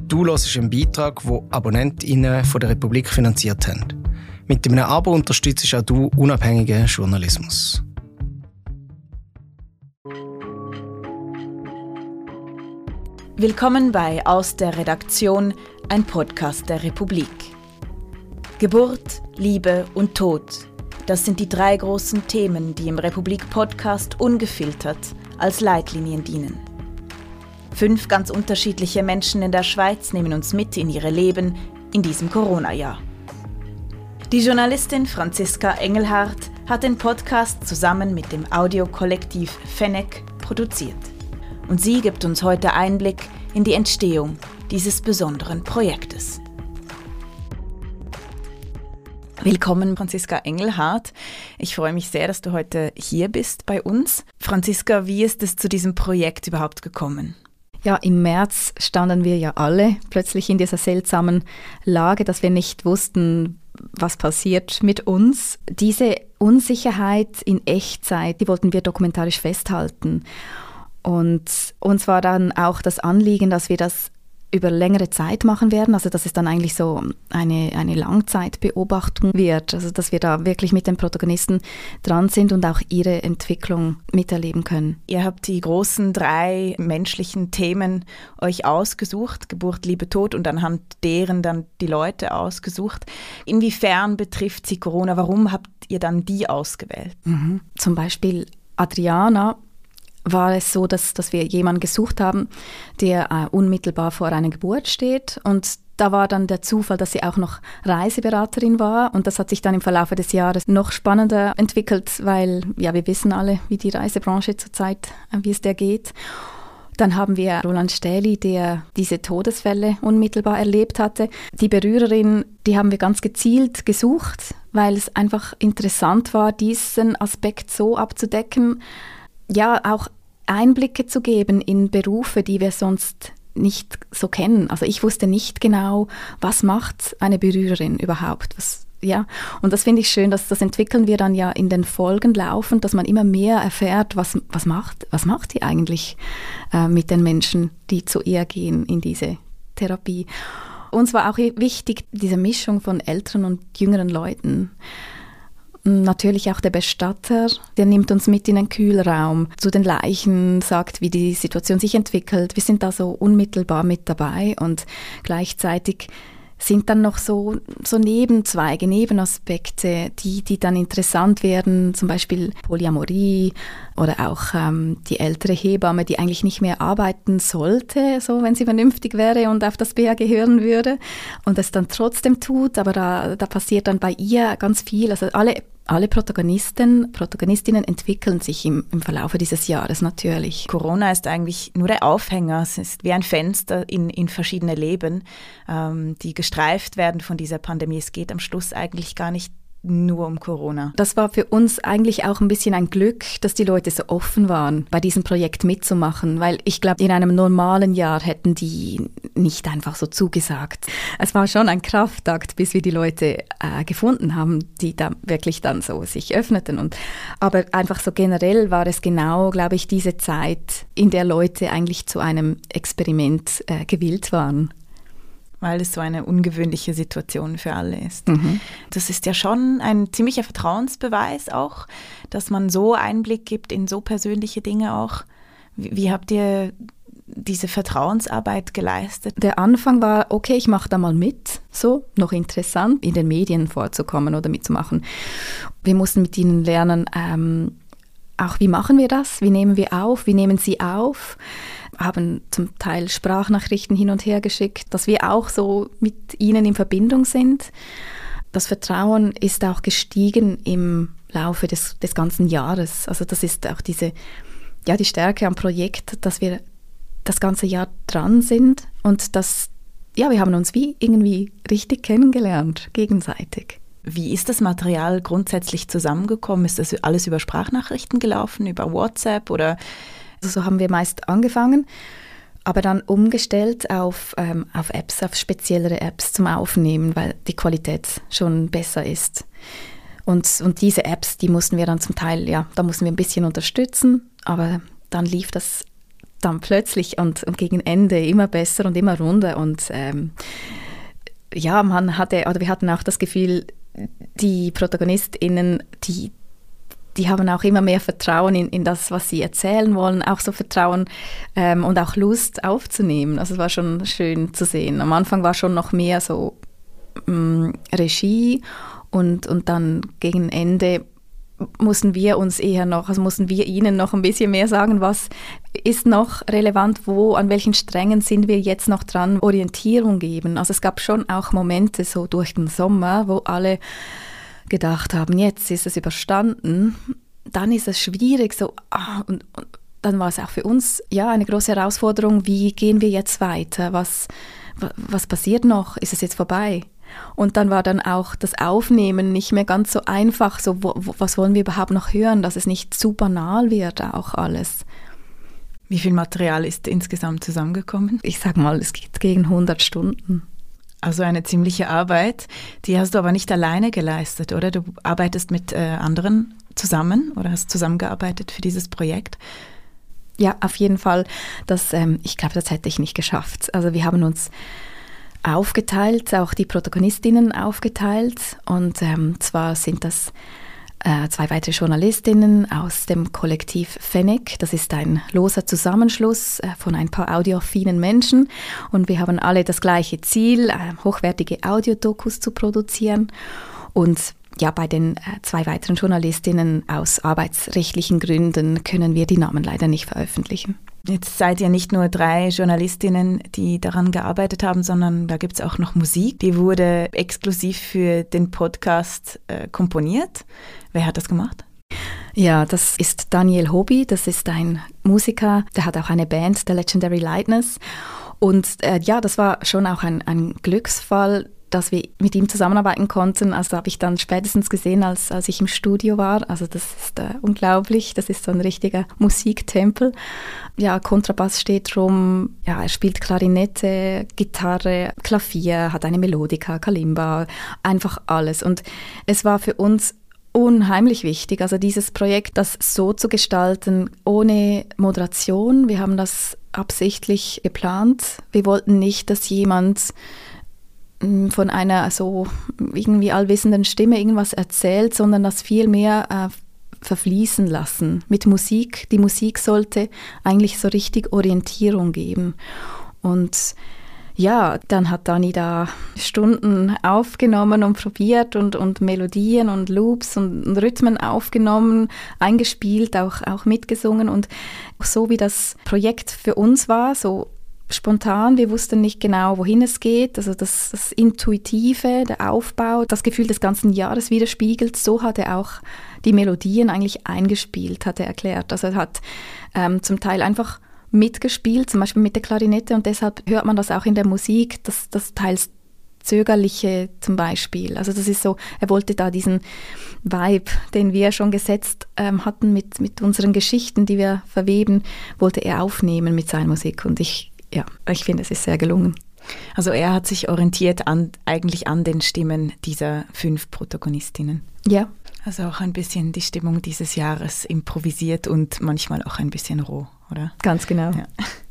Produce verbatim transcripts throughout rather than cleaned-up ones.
Du hörst einen Beitrag, den AbonnentInnen von der Republik finanziert haben. Mit einem Abo unterstützt auch du unabhängigen Journalismus. Willkommen bei Aus der Redaktion, ein Podcast der Republik. Geburt, Liebe und Tod. Das sind die drei großen Themen, die im Republik-Podcast ungefiltert als Leitlinien dienen. Fünf ganz unterschiedliche Menschen in der Schweiz nehmen uns mit in ihre Leben in diesem Corona-Jahr. Die Journalistin Franziska Engelhardt hat den Podcast zusammen mit dem Audiokollektiv Fennec produziert. Und sie gibt uns heute Einblick in die Entstehung dieses besonderen Projektes. Willkommen, Franziska Engelhardt. Ich freue mich sehr, dass du heute hier bist bei uns. Franziska, wie ist es zu diesem Projekt überhaupt gekommen? Ja, im März standen wir ja alle plötzlich in dieser seltsamen Lage, dass wir nicht wussten, was passiert mit uns. Diese Unsicherheit in Echtzeit, die wollten wir dokumentarisch festhalten. Und uns war dann auch das Anliegen, dass wir das über längere Zeit machen werden, also dass es dann eigentlich so eine, eine Langzeitbeobachtung wird, also dass wir da wirklich mit den Protagonisten dran sind und auch ihre Entwicklung miterleben können. Ihr habt die großen drei menschlichen Themen euch ausgesucht, Geburt, Liebe, Tod, und anhand deren dann die Leute ausgesucht. Inwiefern betrifft sie Corona? Warum habt ihr dann die ausgewählt? Mhm. Zum Beispiel Adriana war es so, dass, dass wir jemanden gesucht haben, der äh, unmittelbar vor einer Geburt steht. Und da war dann der Zufall, dass sie auch noch Reiseberaterin war. Und das hat sich dann im Verlauf des Jahres noch spannender entwickelt, weil ja, wir wissen alle, wie die Reisebranche zurzeit, äh, wie es der geht. Dann haben wir Roland Stähli, der diese Todesfälle unmittelbar erlebt hatte. Die Berührerin, die haben wir ganz gezielt gesucht, weil es einfach interessant war, diesen Aspekt so abzudecken, ja, auch Einblicke zu geben in Berufe, die wir sonst nicht so kennen. Also ich wusste nicht genau, was macht eine Berührerin überhaupt. Was, ja. Und das finde ich schön, dass das entwickeln wir dann ja in den Folgen laufend, dass man immer mehr erfährt, was, was macht, was macht die eigentlich äh, mit den Menschen, die zu ihr gehen in diese Therapie. Uns war auch wichtig, diese Mischung von älteren und jüngeren Leuten. Natürlich auch der Bestatter, der nimmt uns mit in den Kühlraum, zu den Leichen, sagt, wie die Situation sich entwickelt. Wir sind da so unmittelbar mit dabei und gleichzeitig sind dann noch so, so Nebenzweige, Nebenaspekte, die, die dann interessant werden, zum Beispiel Polyamorie oder auch ähm, die ältere Hebamme, die eigentlich nicht mehr arbeiten sollte, so wenn sie vernünftig wäre und auf das B A G hören würde und es dann trotzdem tut, aber da, da passiert dann bei ihr ganz viel. Also alle Alle Protagonisten, Protagonistinnen entwickeln sich im, im Verlauf dieses Jahres natürlich. Corona ist eigentlich nur der Aufhänger. Es ist wie ein Fenster in, in verschiedene Leben, ähm, die gestreift werden von dieser Pandemie. Es geht am Schluss eigentlich gar nicht nur um Corona. Das war für uns eigentlich auch ein bisschen ein Glück, dass die Leute so offen waren, bei diesem Projekt mitzumachen, weil ich glaube, in einem normalen Jahr hätten die nicht einfach so zugesagt. Es war schon ein Kraftakt, bis wir die Leute äh, gefunden haben, die da wirklich dann so sich öffneten. Und, aber einfach so generell war es genau, glaube ich, diese Zeit, in der Leute eigentlich zu einem Experiment äh, gewillt waren. Weil es so eine ungewöhnliche Situation für alle ist. Mhm. Das ist ja schon ein ziemlicher Vertrauensbeweis auch, dass man so Einblick gibt in so persönliche Dinge auch. Wie, wie habt ihr diese Vertrauensarbeit geleistet? Der Anfang war, okay, ich mache da mal mit, so, noch interessant, in den Medien vorzukommen oder mitzumachen. Wir mussten mit ihnen lernen, ähm, auch wie machen wir das, wie nehmen wir auf, wie nehmen sie auf, haben zum Teil Sprachnachrichten hin und her geschickt, dass wir auch so mit ihnen in Verbindung sind. Das Vertrauen ist auch gestiegen im Laufe des, des ganzen Jahres. Also das ist auch diese, ja, die Stärke am Projekt, dass wir das ganze Jahr dran sind und dass, ja, wir haben uns wie irgendwie richtig kennengelernt, gegenseitig. Wie ist das Material grundsätzlich zusammengekommen? Ist das alles über Sprachnachrichten gelaufen, über WhatsApp oder? Also so haben wir meist angefangen, aber dann umgestellt auf, ähm, auf Apps, auf speziellere Apps zum Aufnehmen, weil die Qualität schon besser ist. Und, und diese Apps, die mussten wir dann zum Teil, ja, da mussten wir ein bisschen unterstützen, aber dann lief das dann plötzlich und, und gegen Ende immer besser und immer runder. Und ähm, ja, man hatte, oder wir hatten auch das Gefühl, die ProtagonistInnen, die, die haben auch immer mehr Vertrauen in, in das, was sie erzählen wollen, auch so Vertrauen ähm, und auch Lust aufzunehmen. Also es war schon schön zu sehen. Am Anfang war schon noch mehr so ähm, Regie und, und dann gegen Ende mussten wir uns eher noch, also mussten wir ihnen noch ein bisschen mehr sagen, was ist noch relevant, wo, an welchen Strängen sind wir jetzt noch dran, Orientierung geben. Also es gab schon auch Momente so durch den Sommer, wo alle gedacht haben, jetzt ist es überstanden. Dann ist es schwierig, so, ah, und, und dann war es auch für uns ja eine große Herausforderung, wie gehen wir jetzt weiter, was, was passiert noch, ist es jetzt vorbei? Und dann war dann auch das Aufnehmen nicht mehr ganz so einfach, so wo, wo, was wollen wir überhaupt noch hören, dass es nicht zu banal wird auch alles. Wie viel Material ist insgesamt zusammengekommen? Ich sag mal, es geht gegen hundert Stunden. Also eine ziemliche Arbeit, die hast du aber nicht alleine geleistet, oder? Du arbeitest mit äh, anderen zusammen oder hast zusammengearbeitet für dieses Projekt? Ja, auf jeden Fall. Das, ähm, ich glaube, das hätte ich nicht geschafft. Also wir haben uns aufgeteilt, auch die Protagonistinnen aufgeteilt. Und ähm, zwar sind das äh, zwei weitere Journalistinnen aus dem Kollektiv Fennec. Das ist ein loser Zusammenschluss äh, von ein paar audioaffinen Menschen. Und wir haben alle das gleiche Ziel, äh, hochwertige Audiodokus zu produzieren. Und ja, bei den äh, zwei weiteren Journalistinnen aus arbeitsrechtlichen Gründen können wir die Namen leider nicht veröffentlichen. Jetzt seid ihr nicht nur drei Journalistinnen, die daran gearbeitet haben, sondern da gibt es auch noch Musik. Die wurde exklusiv für den Podcast äh, komponiert. Wer hat das gemacht? Ja, das ist Daniel Hobby, das ist ein Musiker, der hat auch eine Band, The Legendary Lightness. Und äh, ja, das war schon auch ein, ein Glücksfall, dass wir mit ihm zusammenarbeiten konnten. Also habe ich dann spätestens gesehen, als, als ich im Studio war. Also das ist äh, unglaublich, das ist so ein richtiger Musiktempel. Ja, Kontrabass steht rum, ja, er spielt Klarinette, Gitarre, Klavier, hat eine Melodika, Kalimba, einfach alles. Und es war für uns unheimlich wichtig, also dieses Projekt, das so zu gestalten, ohne Moderation. Wir haben das absichtlich geplant. Wir wollten nicht, dass jemand von einer so irgendwie allwissenden Stimme irgendwas erzählt, sondern das viel mehr äh, verfließen lassen mit Musik. Die Musik sollte eigentlich so richtig Orientierung geben. Und ja, dann hat Dani da Stunden aufgenommen und probiert und, und Melodien und Loops und, und Rhythmen aufgenommen, eingespielt, auch, auch mitgesungen. Und so wie das Projekt für uns war, so spontan, wir wussten nicht genau, wohin es geht, also das, das Intuitive, der Aufbau, das Gefühl des ganzen Jahres widerspiegelt, so hat er auch die Melodien eigentlich eingespielt, hat er erklärt. Also er hat ähm, zum Teil einfach mitgespielt, zum Beispiel mit der Klarinette, und deshalb hört man das auch in der Musik, das, das teils Zögerliche zum Beispiel. Also das ist so, er wollte da diesen Vibe, den wir schon gesetzt ähm, hatten mit, mit unseren Geschichten, die wir verweben, wollte er aufnehmen mit seiner Musik, und ich Ja, ich finde, es ist sehr gelungen. Also er hat sich orientiert an, eigentlich an den Stimmen dieser fünf Protagonistinnen. Ja. Also auch ein bisschen die Stimmung dieses Jahres improvisiert und manchmal auch ein bisschen roh, oder? Ganz genau. Ja.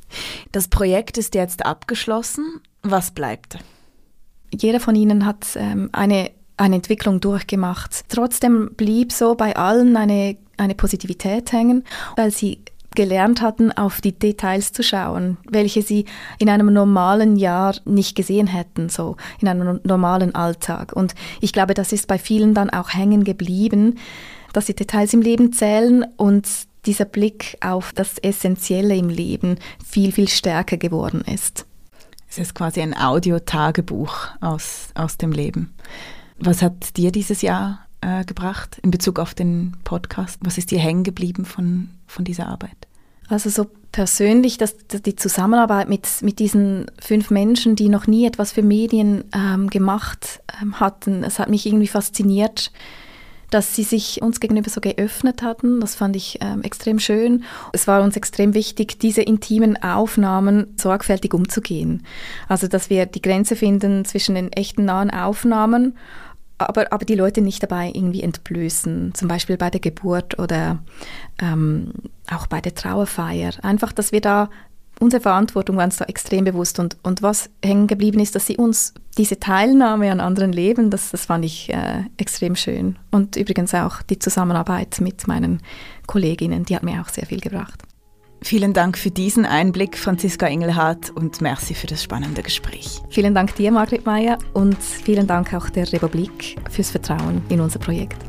Das Projekt ist jetzt abgeschlossen. Was bleibt? Jeder von ihnen hat ähm, eine, eine Entwicklung durchgemacht. Trotzdem blieb so bei allen eine, eine Positivität hängen, weil sie gelernt hatten, auf die Details zu schauen, welche sie in einem normalen Jahr nicht gesehen hätten, so in einem normalen Alltag. Und ich glaube, das ist bei vielen dann auch hängen geblieben, dass die Details im Leben zählen und dieser Blick auf das Essentielle im Leben viel, viel stärker geworden ist. Es ist quasi ein Audiotagebuch aus, aus dem Leben. Was hat dir dieses Jahr äh, gebracht in Bezug auf den Podcast? Was ist dir hängen geblieben von, von dieser Arbeit? Also so persönlich, dass, dass die Zusammenarbeit mit, mit diesen fünf Menschen, die noch nie etwas für Medien ähm, gemacht ähm, hatten, es hat mich irgendwie fasziniert, dass sie sich uns gegenüber so geöffnet hatten. Das fand ich ähm, extrem schön. Es war uns extrem wichtig, diese intimen Aufnahmen sorgfältig umzugehen. Also dass wir die Grenze finden zwischen den echten nahen Aufnahmen, Aber, aber die Leute nicht dabei irgendwie entblößen, zum Beispiel bei der Geburt oder ähm, auch bei der Trauerfeier. Einfach, dass wir da unsere Verantwortung war uns da extrem bewusst. Und, und was hängen geblieben ist, dass sie uns diese Teilnahme an anderen Leben, das, das fand ich äh, extrem schön. Und übrigens auch die Zusammenarbeit mit meinen Kolleginnen, die hat mir auch sehr viel gebracht. Vielen Dank für diesen Einblick, Franziska Engelhardt, und merci für das spannende Gespräch. Vielen Dank dir, Margret Meier, und vielen Dank auch der Republik fürs Vertrauen in unser Projekt.